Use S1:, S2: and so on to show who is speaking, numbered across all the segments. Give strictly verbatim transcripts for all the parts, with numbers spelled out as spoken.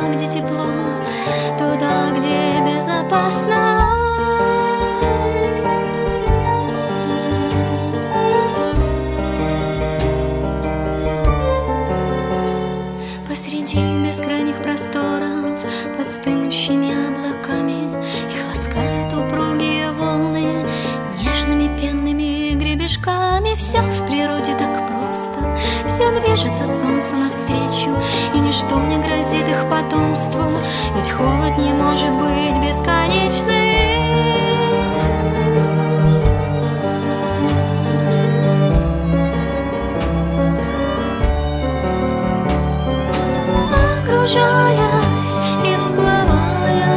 S1: где тепло, туда, где безопасно. Посреди бескрайних просторов, под стынущими облаками, их ласкают упругие волны нежными пенными гребешками. Все в природе так просто, все движется солнцу навстречу, и ничто не грозит их потомству, ведь холод не может быть бесконечным. Погружаясь и всплывая,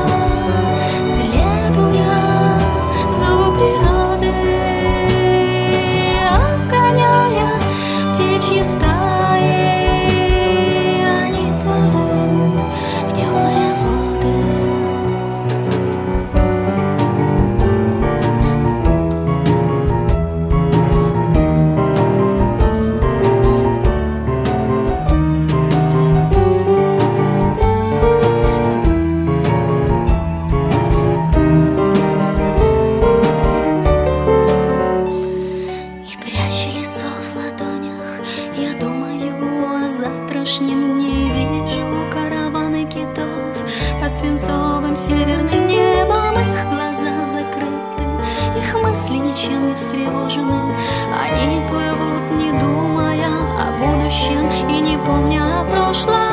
S1: следуя зову природы, обгоняя птичьи стаи, они плывут в теплые воды. И пряча лицо в ладонях, я думаю о завтрашнем дне. Вижу караваны китов под свинцовым северным небом. Их глаза закрыты, их мысли ничем не встревожены. Они плывут, не думая о будущем и не помня о прошлом.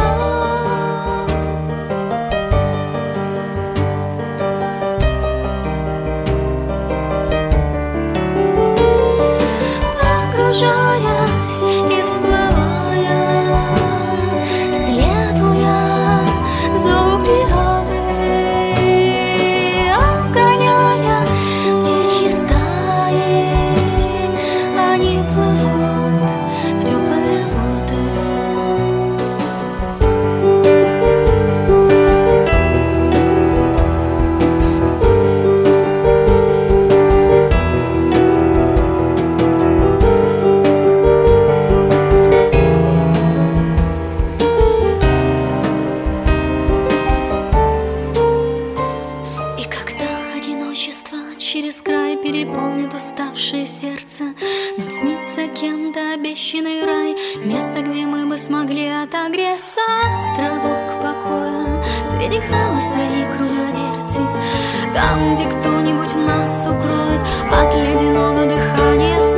S1: Погружаясь и всплывая, следуя зову природы, обгоняя птичьи стаи, они плывут в теплые воды. И когда одиночество через край переполнит уставшее сердце, нам снится кем-то обещанный рай, место, где мы бы смогли отогреться. Островок покоя среди хаоса и круговерти, там, где кто-нибудь нас укроет от ледяного дыхания